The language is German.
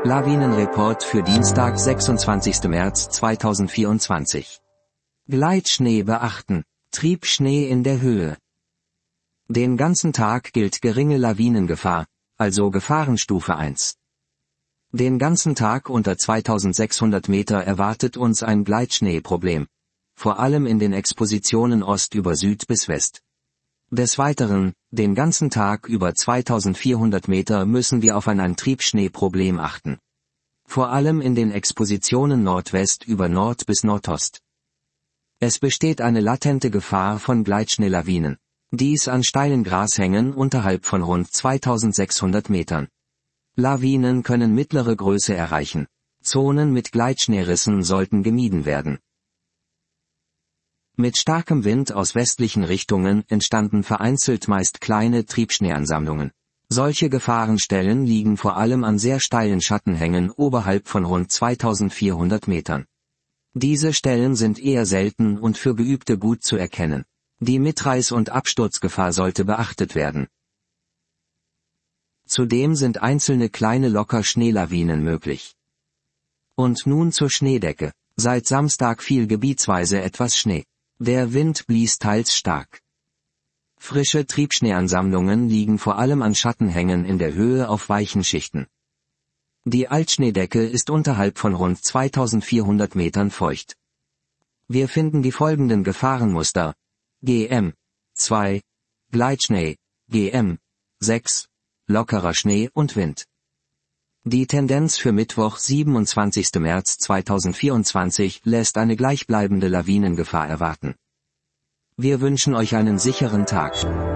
Lawinenreport für Dienstag, 26. März 2024. Gleitschnee beachten. Triebschnee in der Höhe. Den ganzen Tag gilt geringe Lawinengefahr, also Gefahrenstufe 1. Den ganzen Tag unter 2600 Meter erwartet uns ein Gleitschneeproblem, vor allem in den Expositionen Ost über Süd bis West. Des Weiteren, den ganzen Tag über 2400 Meter müssen wir auf ein Triebschneeproblem achten. Vor allem in den Expositionen Nordwest über Nord bis Nordost. Es besteht eine latente Gefahr von Gleitschneelawinen. Dies an steilen Grashängen unterhalb von rund 2600 Metern. Lawinen können mittlere Größe erreichen. Zonen mit Gleitschneerissen sollten gemieden werden. Mit starkem Wind aus westlichen Richtungen entstanden vereinzelt meist kleine Triebschneeansammlungen. Solche Gefahrenstellen liegen vor allem an sehr steilen Schattenhängen oberhalb von rund 2400 Metern. Diese Stellen sind eher selten und für Geübte gut zu erkennen. Die Mitreiß- und Absturzgefahr sollte beachtet werden. Zudem sind einzelne kleine Locker-Schneelawinen möglich. Und nun zur Schneedecke. Seit Samstag fiel gebietsweise etwas Schnee. Der Wind blies teils stark. Frische Triebschneeansammlungen liegen vor allem an Schattenhängen in der Höhe auf weichen Schichten. Die Altschneedecke ist unterhalb von rund 2400 Metern feucht. Wir finden die folgenden Gefahrenmuster: GM 2, Gleitschnee, GM 6, lockerer Schnee und Wind. Die Tendenz für Mittwoch, 27. März 2024 lässt eine gleichbleibende Lawinengefahr erwarten. Wir wünschen euch einen sicheren Tag.